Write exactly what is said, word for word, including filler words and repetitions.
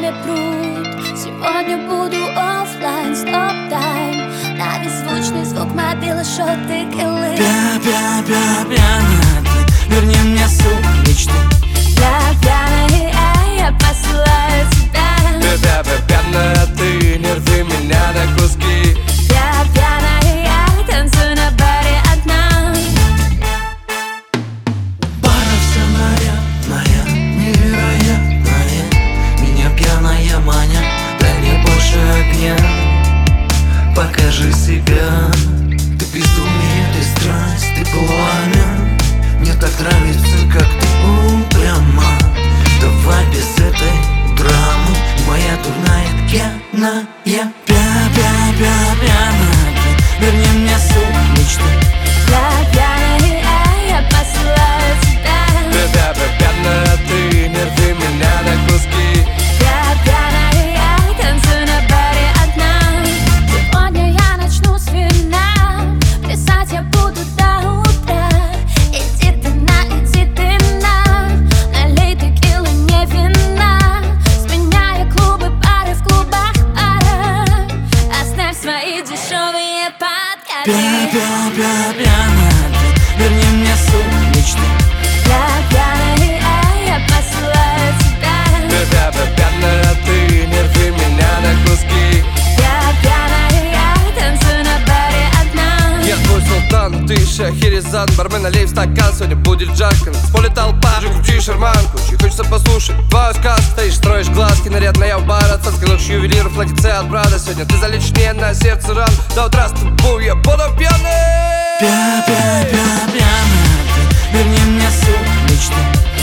тебе пруд. Сегодня буду оффлайн, стоп-тайм. На беззвучный звук мобила шоты киллы. Пя-пя-пя-пьяная ты, верни мне суть мечты. Я пьяная, а я посылаю тебя. Пя-пя-пя-пьяная ты, не рви меня на куски. Я пьяная, я танцую на баре одна. Пара вся нарядная, невероятная. Меня пьяная маня, дай мне больше огня. Покажи себя. Ты безумие, ты страсть, ты пламя. Мне так нравится, как ты упряма. Давай без этой драмы. Моя дурная пьяная. Пя-пя-пя-пьяная ты, верни мне суть мечты. Я пьяная, а я посылаю тебя. Пя-пя-пьяная ты, не рви меня на куски. Я пьяная, я танцую на баре одна. Сегодня я начну с вина. Плясать я буду до утра. Иди ты на, иди ты на. Налей текилы, не вина. Сменяя клубы, пары в клубах пара. Оставь свои дешевые подкаты. Пя-пя-пя-пьяная ты, верни мне суть мечты. Я пьяная, а я посылаю тебя. Пя-пя-пьяная ты, не рви меня на куски. Я пьяная, я танцую на баре одна. Я твой султан, ты Шахерезад. Бармен, налей в стакан, сегодня будет жарко. В поле толпа, же крути шарманку. Чуть хочется послушать твою сказку. Стоишь, строишь глазки, нарядная в бар. От царских ювелиров, платьице от Прада. Сегодня ты залечишь мне на сердце ран. До утра с тобой я буду пьяный. Пя-пя-пя-пьяная ты, верни мне суть мечты.